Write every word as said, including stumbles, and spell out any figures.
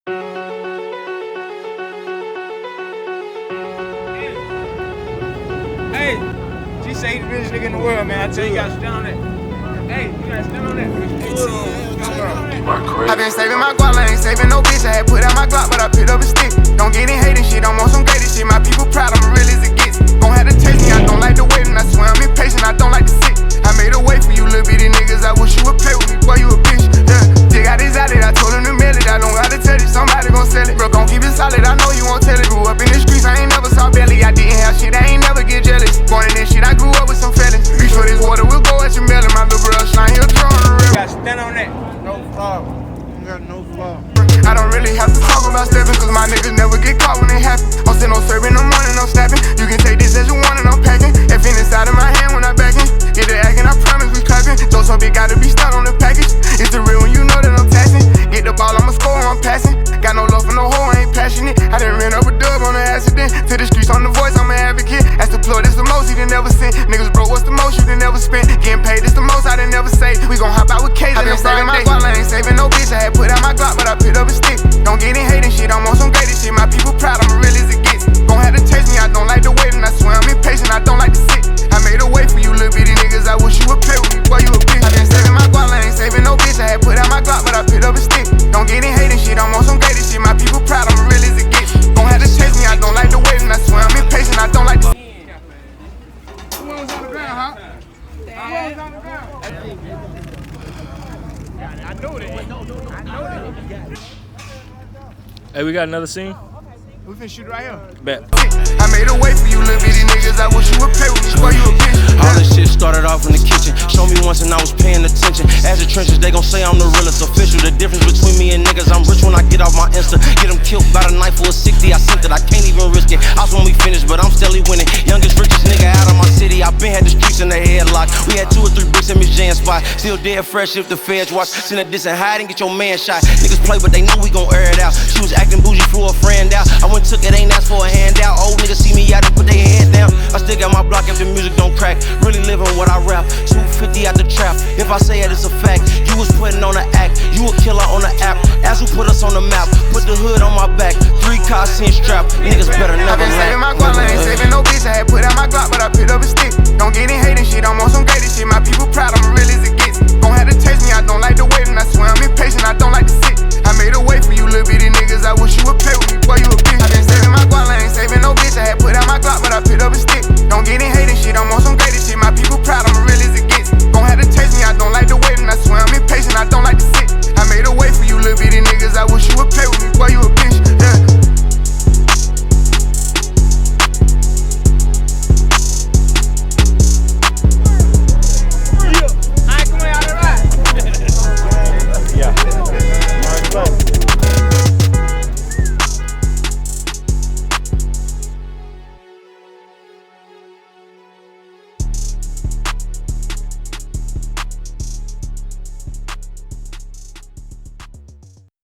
Hey, G say he the richest nigga in the world, man. I tell you, you gotta stand on that. Hey, you gotta stand on that. I been saving my guap, I ain't saving no bitch. I had put out my Glock, but I picked up a stick. Don't get in hating shit, I'm on some gated shit. My people proud, I'm real as it gets. Gon' have to taste me, I don't like the waiting. I swear I'm impatient, I don't like to sit. I made a way for you little bitty niggas. I wish you would play with me, boy, you a bitch. Yeah, Jig got his out it, I told him to mail it. I don't gotta tell you, somebody gon' sell it. Bro, gon' keep it solid, I know you won't tell it. Grew up in the streets, I ain't never saw belly. I didn't have shit, I ain't never get jealous. Born in this shit, I grew up with some fellas. Reach for this water, we'll go at your melon. My little bro slime, he'll draw on the river. You gotta stand on that. No flaw. You got no flaw. I don't really have to talk about stepping, cause my niggas never get caught when it happen. I'm still no serving, I'm running, I'm snapping. You can take this as you want and I'm packing. F in inside of my hand when I backing. Get the acting, I promise we clapping. Those hope it gotta be stuck on the package. It's the real when you know that I'm taxing. Get the ball, I'ma score, I'm passing. Got no love for no hoe, I ain't passionate. I done ran up a dub on an accident. To the streets on the voice, I'm an advocate. That's the plug, this the most he done never sent. Niggas broke, what's the most you done never spent? Getting paid, this the most I done never saved. We gon' hop out with K's. I been saving my guap, I ain't saving no bitch. I had put out my Glock, but I picked up a stick. Don't get in hating shit, I'm on some gated shit. My people proud, I'm real as it gets. Gon' have to taste me, I don't like the waiting. I swear I'm impatient, I don't like to sit. I made a way for you little bitty niggas. I wish you would play with me, boy, you a bitch. I been saving my guap, I ain't saving no bitch. I had put out my Glock, but I picked up a stick. Don't get in hating shit, I'm on some gated shit. My people proud, I'm real as it gets. Gon' have to taste me, I don't like the waiting. I swear I'm impatient, I don't like to sit. Who was on the ground, huh? Who was on the ground? I know that. I know that. Hey, we got another scene? We finna shoot it right here. Bet. I made a way for you little bitty niggas. I wish you would play with me, boy, you a bitch. All this shit started off in the kitchen. Show me once and I was paying attention. As the trenches, they gon' say I'm the realest official. The difference between me and niggas, I'm rich when I get off my Insta. Get them killed by the knife for a sixty. I sent it, I can't even risk it. I was when we finished, but I'm steadily winning. Youngest, richest nigga out of my city. I been had the streets in the headlock. We had two or three bricks in Miss Jan spot. Still dead fresh if the feds watch. Send a diss and hide and get your man shot. Niggas play, but they know we gon' air it out. She was acting bougie, flew a friend out. I went took it, ain't asked for a handout. Old niggas see me out and put their head down. I still got my block if the music don't crack. Really living what I rap. two fifty out the trap. If I say it, it's a fact. You was putting on an act. You a killer on the app. As who put us on the map. Put the hood on my back. Three cars in strap. Niggas better I never been saving my lack. guap, I ain't saving no bitch. I had put out my Glock, but I picked up a stick. Don't get in hating shit, I'm on some gated shit. My people proud,